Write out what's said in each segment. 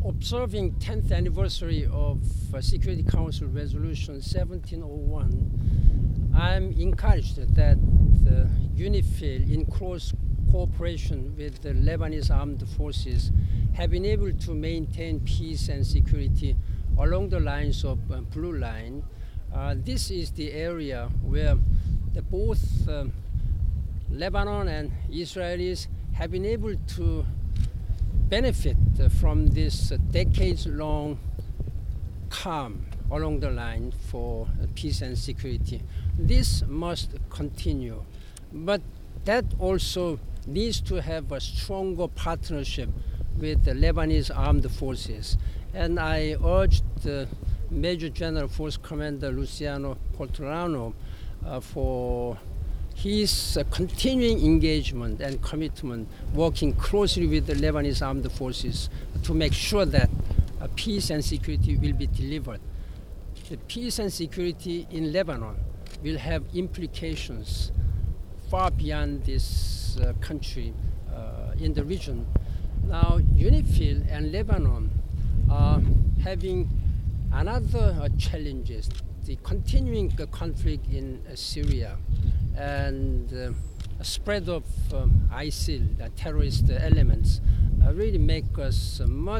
Observing 10th anniversary of Security Council Resolution 1701, I'm encouraged that UNIFIL, in close cooperation with the Lebanese armed forces, have been able to maintain peace and security along the lines of Blue Line. This is the area where both Lebanon and Israelis have been able to benefit from this decades-long calm along the line for peace and security. This must continue, but that also needs to have a stronger partnership with the Lebanese armed forces. And I urged Major General Force Commander Luciano Portolano for his continuing engagement and commitment, working closely with the Lebanese armed forces to make sure that peace and security will be delivered. The peace and security in Lebanon will have implications far beyond this country in the region. Now, UNIFIL and Lebanon are having another challenges, the continuing conflict in Syria and spread of ISIL, terrorist elements, really make us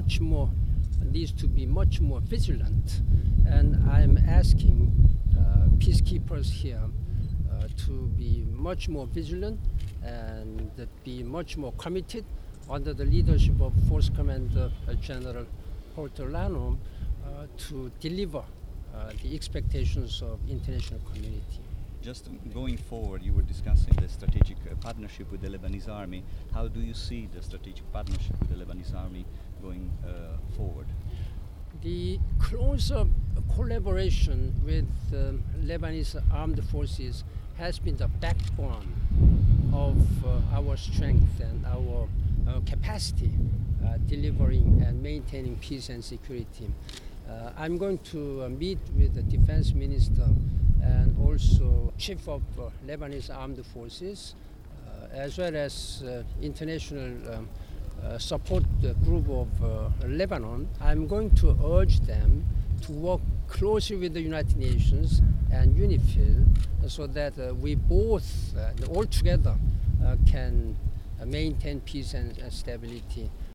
needs to be much more vigilant. And I'm asking peacekeepers here to be much more vigilant and be much more committed under the leadership of Force Commander General Portolano to deliver the expectations of international community. Just going forward, you were discussing the strategic partnership with the Lebanese army. How do you see the strategic partnership with the Lebanese army going forward? The closer collaboration with Lebanese armed forces has been the backbone of our strength and our capacity delivering and maintaining peace and security. I'm going to meet with the defense minister and also chief of Lebanese armed forces, as well as international support group of Lebanon. I'm going to urge them to work closely with the United Nations and UNIFIL so that we both, all together, can maintain peace and stability.